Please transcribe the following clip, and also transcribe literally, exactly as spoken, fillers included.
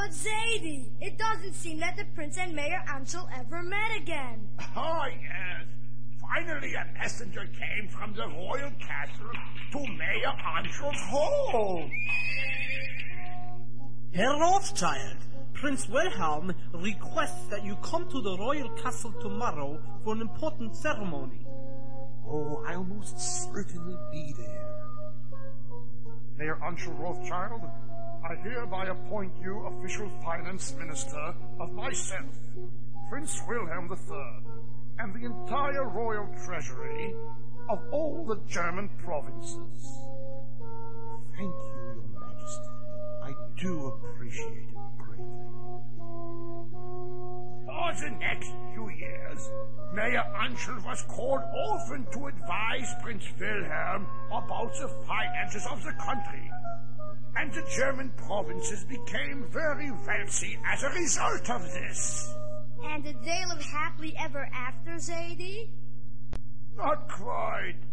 But Zadie, it doesn't seem that the prince and Mayor Anschel ever met again. Oh, yes. Finally a messenger came from the royal castle to Mayor Anschel's home. Herr Rothschild, Prince Wilhelm requests that you come to the royal castle tomorrow for an important ceremony. Oh, I'll most certainly be there. Mayor Anschel Rothschild, I hereby appoint you official finance minister of myself, Prince Wilhelm the Third, and the entire royal treasury of all the German provinces. Thank you, Your Majesty. I do appreciate it greatly. For the next few years, Mayor Anschel was called often to advise Prince Wilhelm about the finances of the country. And the German provinces became very wealthy as a result of this. And did they live happily ever after, Zadie? Not quite.